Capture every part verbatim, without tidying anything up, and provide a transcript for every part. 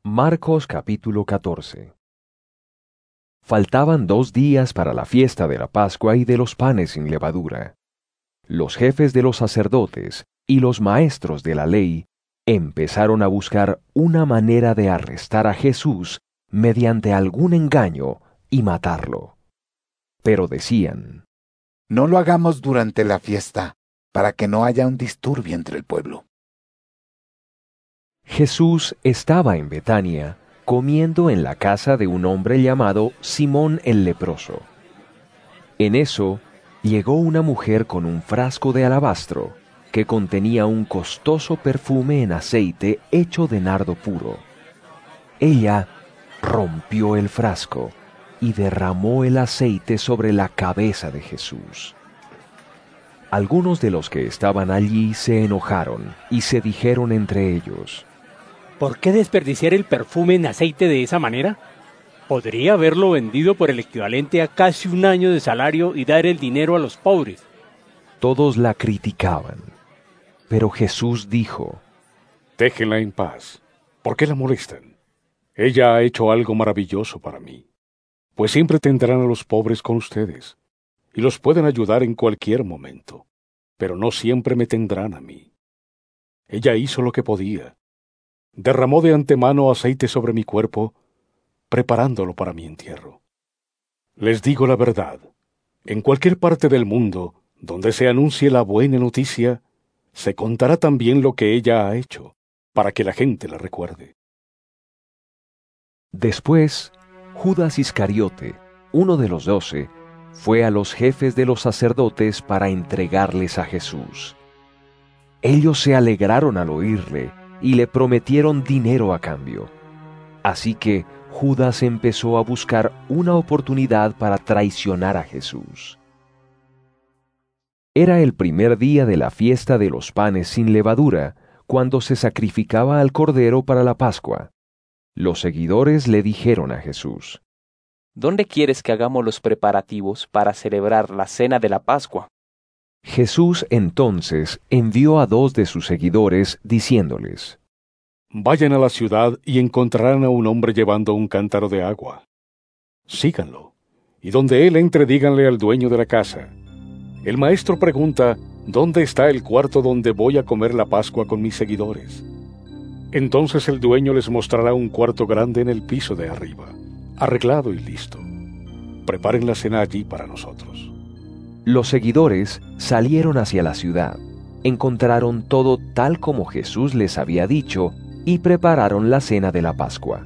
Marcos capítulo catorce. Faltaban dos días para la fiesta de la Pascua y de los panes sin levadura. Los jefes de los sacerdotes y los maestros de la ley empezaron a buscar una manera de arrestar a Jesús mediante algún engaño y matarlo. Pero decían: No lo hagamos durante la fiesta, para que no haya un disturbio entre el pueblo. Jesús estaba en Betania, comiendo en la casa de un hombre llamado Simón el leproso. En eso llegó una mujer con un frasco de alabastro que contenía un costoso perfume en aceite hecho de nardo puro. Ella rompió el frasco y derramó el aceite sobre la cabeza de Jesús. Algunos de los que estaban allí se enojaron y se dijeron entre ellos: ¿Por qué desperdiciar el perfume en aceite de esa manera? Podría haberlo vendido por el equivalente a casi un año de salario y dar el dinero a los pobres. Todos la criticaban, pero Jesús dijo: Déjenla en paz. ¿Por qué la molestan? Ella ha hecho algo maravilloso para mí, pues siempre tendrán a los pobres con ustedes, y los pueden ayudar en cualquier momento, pero no siempre me tendrán a mí. Ella hizo lo que podía. Derramó de antemano aceite sobre mi cuerpo, preparándolo para mi entierro. Les digo la verdad, en cualquier parte del mundo donde se anuncie la buena noticia, se contará también lo que ella ha hecho, para que la gente la recuerde. Después, Judas Iscariote, uno de los doce, fue a los jefes de los sacerdotes para entregarles a Jesús. Ellos se alegraron al oírle y le prometieron dinero a cambio. Así que Judas empezó a buscar una oportunidad para traicionar a Jesús. Era el primer día de la fiesta de los panes sin levadura, cuando se sacrificaba al cordero para la Pascua. Los seguidores le dijeron a Jesús: ¿Dónde quieres que hagamos los preparativos para celebrar la cena de la Pascua? Jesús entonces envió a dos de sus seguidores diciéndoles: Vayan a la ciudad y encontrarán a un hombre llevando un cántaro de agua. Síganlo, y donde él entre díganle al dueño de la casa: El maestro pregunta, ¿dónde está el cuarto donde voy a comer la Pascua con mis seguidores? Entonces el dueño les mostrará un cuarto grande en el piso de arriba, arreglado y listo. Preparen la cena allí para nosotros. Los seguidores salieron hacia la ciudad, encontraron todo tal como Jesús les había dicho y prepararon la cena de la Pascua.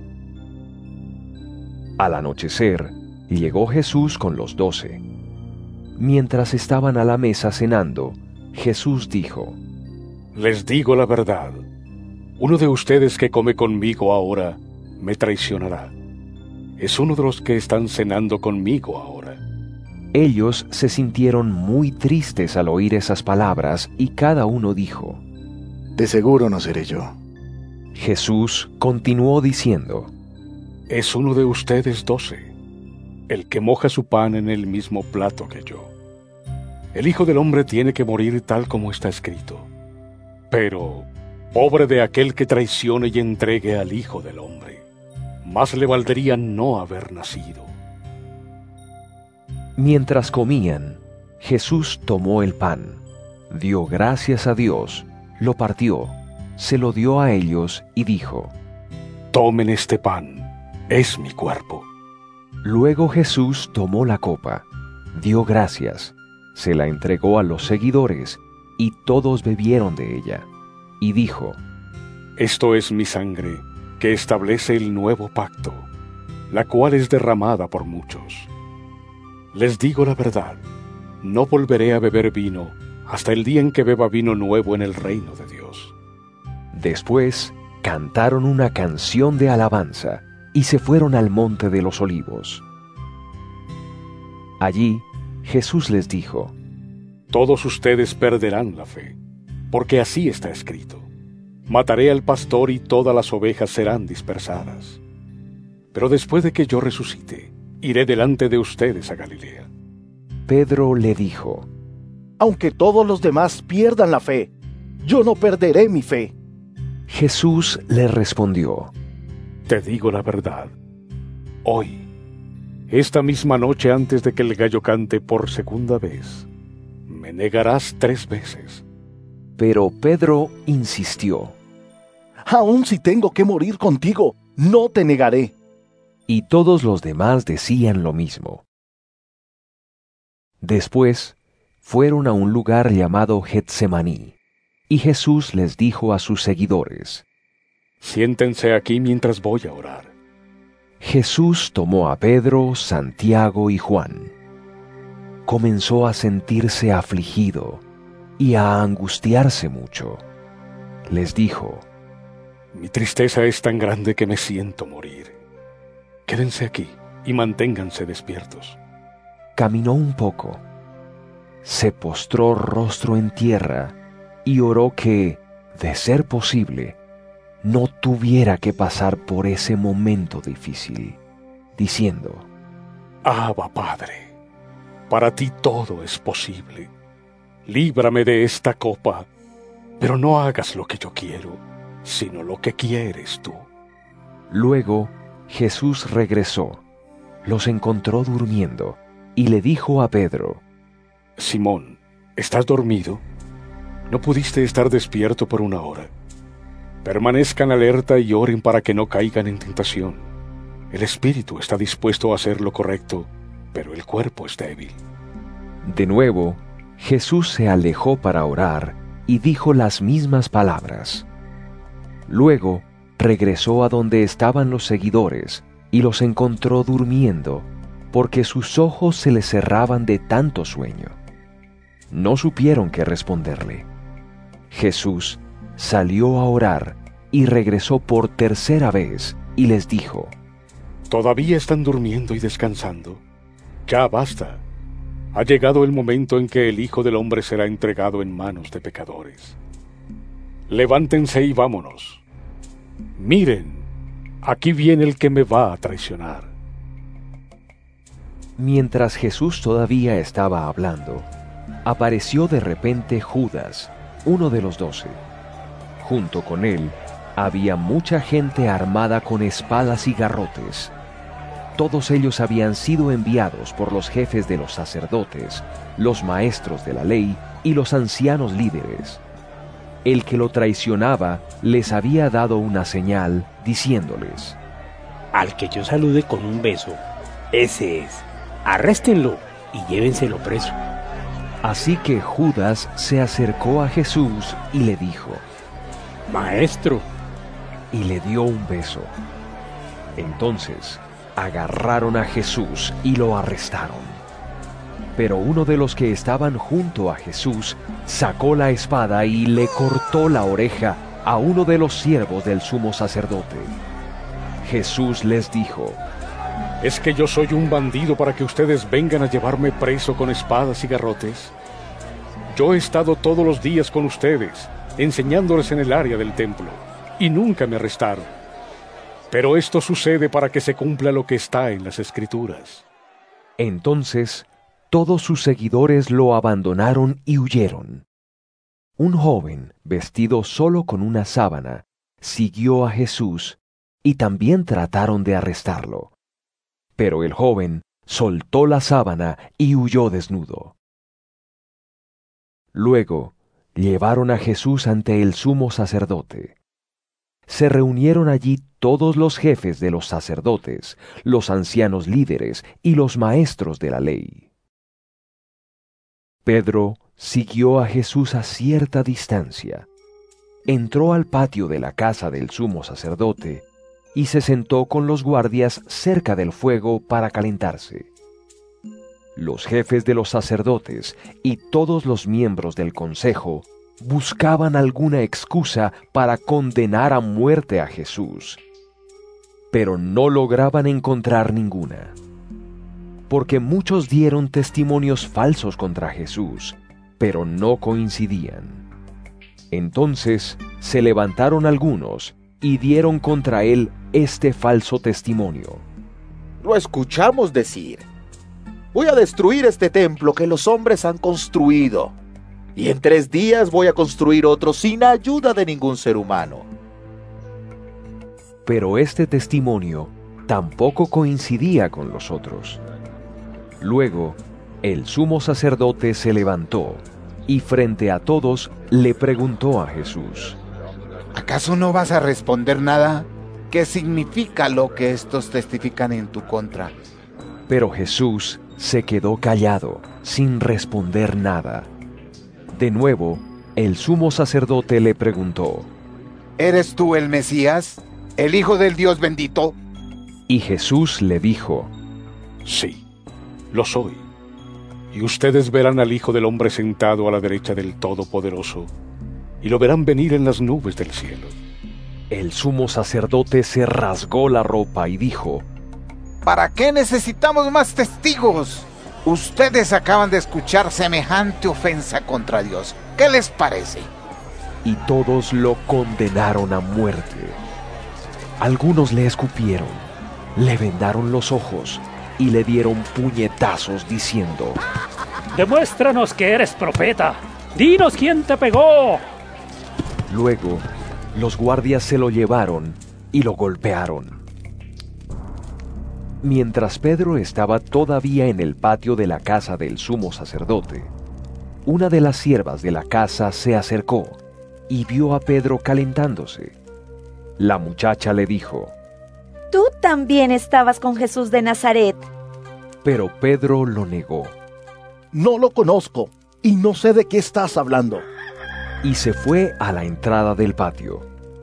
Al anochecer, llegó Jesús con los doce. Mientras estaban a la mesa cenando, Jesús dijo: Les digo la verdad, uno de ustedes que come conmigo ahora me traicionará. Es uno de los que están cenando conmigo ahora. Ellos se sintieron muy tristes al oír esas palabras y cada uno dijo: De seguro no seré yo. Jesús continuó diciendo: Es uno de ustedes doce, el que moja su pan en el mismo plato que yo. El Hijo del Hombre tiene que morir tal como está escrito. Pero, pobre de aquel que traicione y entregue al Hijo del Hombre. Más le valdría no haber nacido. Mientras comían, Jesús tomó el pan, dio gracias a Dios, lo partió, se lo dio a ellos y dijo: Tomen este pan, es mi cuerpo. Luego Jesús tomó la copa, dio gracias, se la entregó a los seguidores y todos bebieron de ella, y dijo: Esto es mi sangre, que establece el nuevo pacto, la cual es derramada por muchos. Les digo la verdad, no volveré a beber vino hasta el día en que beba vino nuevo en el reino de Dios. Después cantaron una canción de alabanza y se fueron al monte de los olivos. Allí Jesús les dijo: Todos ustedes perderán la fe, porque así está escrito: Mataré al pastor y todas las ovejas serán dispersadas. Pero después de que yo resucite, iré delante de ustedes a Galilea. Pedro le dijo: Aunque todos los demás pierdan la fe, yo no perderé mi fe. Jesús le respondió: Te digo la verdad. Hoy, esta misma noche antes de que el gallo cante por segunda vez, me negarás tres veces. Pero Pedro insistió. Aun si tengo que morir contigo, no te negaré. Y todos los demás decían lo mismo. Después fueron a un lugar llamado Getsemaní, y Jesús les dijo a sus seguidores: Siéntense aquí mientras voy a orar. Jesús tomó a Pedro, Santiago y Juan. Comenzó a sentirse afligido y a angustiarse mucho. Les dijo: Mi tristeza es tan grande que me siento morir. Quédense aquí y manténganse despiertos. Caminó un poco, se postró rostro en tierra y oró que, de ser posible, no tuviera que pasar por ese momento difícil, diciendo: Abba, Padre, para ti todo es posible. Líbrame de esta copa, pero no hagas lo que yo quiero, sino lo que quieres tú. Luego Jesús regresó, los encontró durmiendo y le dijo a Pedro: Simón, ¿estás dormido? ¿No pudiste estar despierto por una hora? Permanezcan alerta y oren para que no caigan en tentación. El espíritu está dispuesto a hacer lo correcto, pero el cuerpo es débil. De nuevo, Jesús se alejó para orar y dijo las mismas palabras. Luego regresó a donde estaban los seguidores y los encontró durmiendo, porque sus ojos se les cerraban de tanto sueño. No supieron qué responderle. Jesús salió a orar y regresó por tercera vez y les dijo: ¿Todavía están durmiendo y descansando? Ya basta. Ha llegado el momento en que el Hijo del Hombre será entregado en manos de pecadores. Levántense y vámonos. Miren, aquí viene el que me va a traicionar. Mientras Jesús todavía estaba hablando, apareció de repente Judas, uno de los doce. Junto con él había mucha gente armada con espadas y garrotes. Todos ellos habían sido enviados por los jefes de los sacerdotes, los maestros de la ley y los ancianos líderes. El que lo traicionaba les había dado una señal, diciéndoles: Al que yo salude con un beso, ese es. Arréstenlo y llévenselo preso. Así que Judas se acercó a Jesús y le dijo: Maestro. Y le dio un beso. Entonces agarraron a Jesús y lo arrestaron. Pero uno de los que estaban junto a Jesús sacó la espada y le cortó la oreja a uno de los siervos del sumo sacerdote. Jesús les dijo: ¿Es que yo soy un bandido para que ustedes vengan a llevarme preso con espadas y garrotes? Yo he estado todos los días con ustedes, enseñándoles en el área del templo, y nunca me arrestaron. Pero esto sucede para que se cumpla lo que está en las Escrituras. Entonces todos sus seguidores lo abandonaron y huyeron. Un joven, vestido solo con una sábana, siguió a Jesús, y también trataron de arrestarlo. Pero el joven soltó la sábana y huyó desnudo. Luego llevaron a Jesús ante el sumo sacerdote. Se reunieron allí todos los jefes de los sacerdotes, los ancianos líderes y los maestros de la ley. Pedro siguió a Jesús a cierta distancia. Entró al patio de la casa del sumo sacerdote y se sentó con los guardias cerca del fuego para calentarse. Los jefes de los sacerdotes y todos los miembros del consejo buscaban alguna excusa para condenar a muerte a Jesús, pero no lograban encontrar ninguna, porque muchos dieron testimonios falsos contra Jesús, pero no coincidían. Entonces se levantaron algunos y dieron contra él este falso testimonio. Lo escuchamos decir: voy a destruir este templo que los hombres han construido, y en tres días voy a construir otro sin ayuda de ningún ser humano. Pero este testimonio tampoco coincidía con los otros. Luego, el sumo sacerdote se levantó y frente a todos le preguntó a Jesús: ¿Acaso no vas a responder nada? ¿Qué significa lo que estos testifican en tu contra? Pero Jesús se quedó callado, sin responder nada. De nuevo, el sumo sacerdote le preguntó: ¿Eres tú el Mesías, el Hijo del Dios bendito? Y Jesús le dijo: Sí, lo soy. Y ustedes verán al Hijo del Hombre sentado a la derecha del Todopoderoso, y lo verán venir en las nubes del cielo. El sumo sacerdote se rasgó la ropa y dijo: ¿Para qué necesitamos más testigos? Ustedes acaban de escuchar semejante ofensa contra Dios. ¿Qué les parece? Y todos lo condenaron a muerte. Algunos le escupieron, le vendaron los ojos y le dieron puñetazos diciendo: Demuéstranos que eres profeta. Dinos quién te pegó. Luego, los guardias se lo llevaron y lo golpearon. Mientras Pedro estaba todavía en el patio de la casa del sumo sacerdote, una de las siervas de la casa se acercó y vio a Pedro calentándose. La muchacha le dijo: Tú también estabas con Jesús de Nazaret. Pero Pedro lo negó. No lo conozco y no sé de qué estás hablando. Y se fue a la entrada del patio.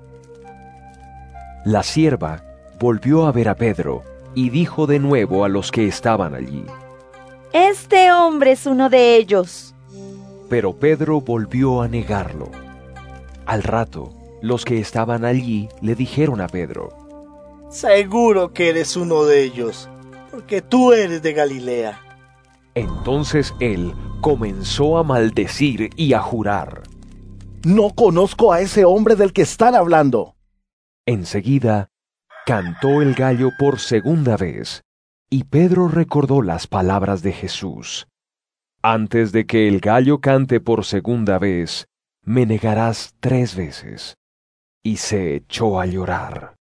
La sierva volvió a ver a Pedro y dijo de nuevo a los que estaban allí: Este hombre es uno de ellos. Pero Pedro volvió a negarlo. Al rato, los que estaban allí le dijeron a Pedro: Seguro que eres uno de ellos, porque tú eres de Galilea. Entonces él comenzó a maldecir y a jurar: No conozco a ese hombre del que están hablando. Enseguida, cantó el gallo por segunda vez, y Pedro recordó las palabras de Jesús: Antes de que el gallo cante por segunda vez, me negarás tres veces. Y se echó a llorar.